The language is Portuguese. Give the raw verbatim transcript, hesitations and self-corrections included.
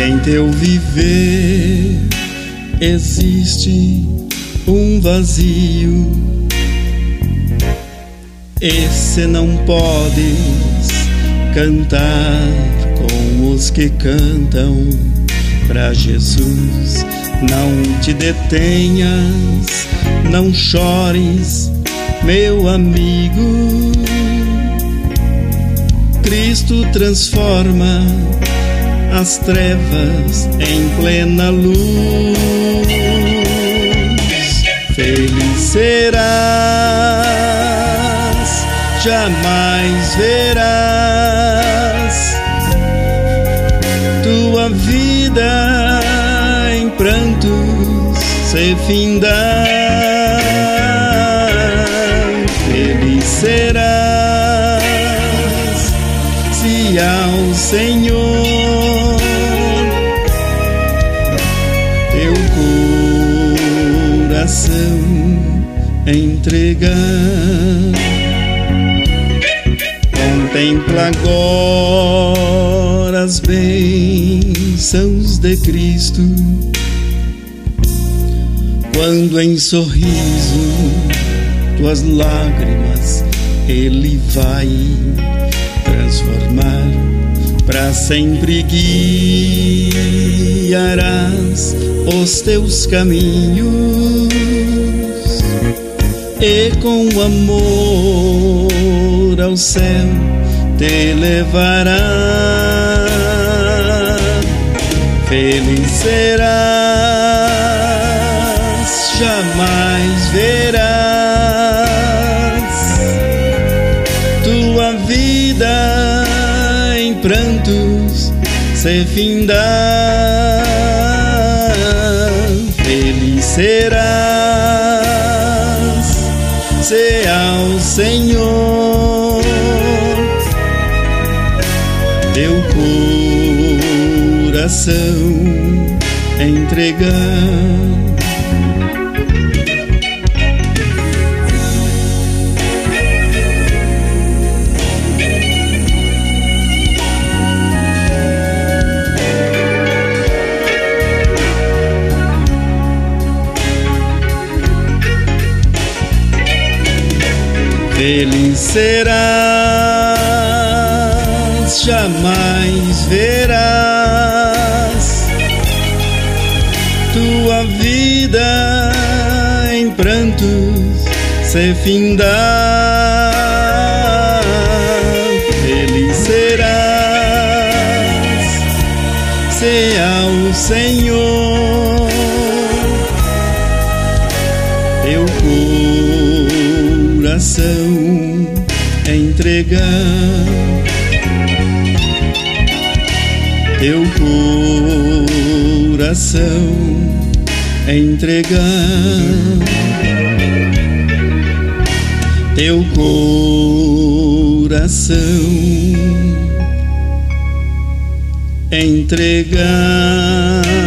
em teu viver existe um vazio, e se não podes cantar com os que cantam pra Jesus, não te detenhas, não chores, meu amigo. Cristo transforma as trevas em plena luz. Feliz serás, jamais verás tua vida em prantos se findar. Feliz serás se ao Senhor teu coração entregar. Contempla agora as bênçãos de Cristo, quando em sorriso tuas lágrimas Ele vai transformar. Pra sempre guiarás os teus caminhos, e com amor ao céu te levará. Feliz serás, jamais verás tua vida em prantos se findar. Feliz serás se ao Senhor teu coração entregar. Feliz serás, jamais verás tua vida em prantos se findar. Feliz serás se ao Senhor teu coração entregar. Teu coração entregar. Teu coração entregar.